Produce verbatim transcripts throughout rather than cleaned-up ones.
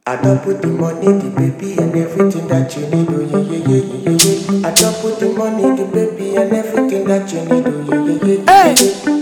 I don't put the money, the baby, and everything that you need. Oh yeah, yeah, yeah, yeah, yeah. I don't put the money, the baby, and everything that you need. Oh yeah, yeah, yeah, yeah. Hey.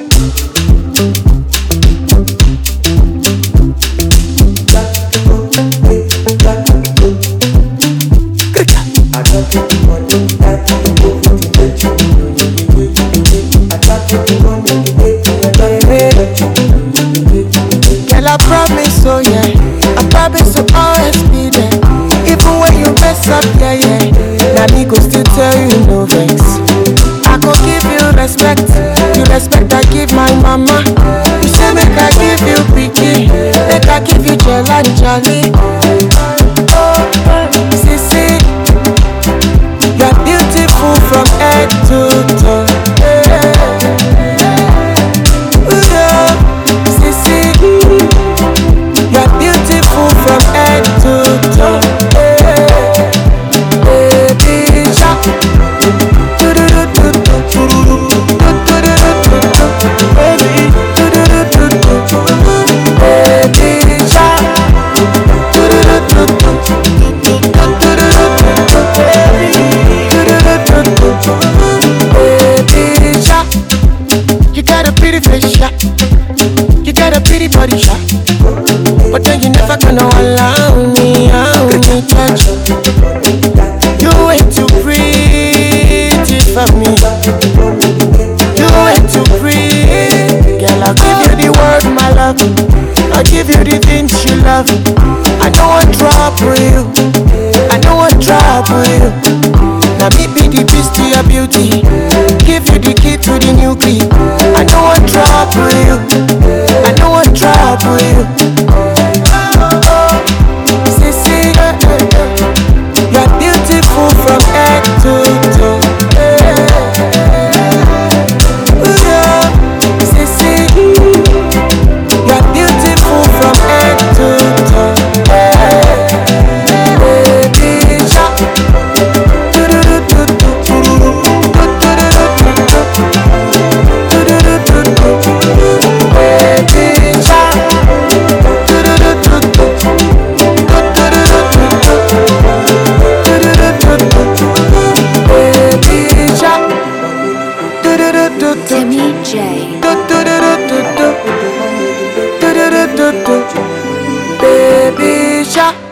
I promise, oh yeah, I promise to always be there. Even when you mess up, yeah, yeah. Now me go still tell you no vex. I go give you respect, the respect I give my mama. You say make I give you picky, make I give you gel and jolly. Oh, sissy, you're beautiful from head to toe. From head to toe, baby shark. Do do do do do do do do baby. Do do do do do baby shark. Do do do do do do do baby. Do do do do baby shark. You got a pretty face, shark. You got a pretty body, shark. But then you never gonna allow me, allow me touch. You ain't too pretty for me. You ain't too pretty. Girl, I'll give you the word, my love. I'll give you the things you love. I know I drop for you. I know I drop for you. Now me be the beast to your beauty. Give you the key to the new key. I know I drop for you. I know I drop for you. From head to toe, ooh yeah, sissy, you're beautiful from head to toe, baby shark, do do do do do do do do do, baby shark, do do do do do do do. Timmy J. Baby shark.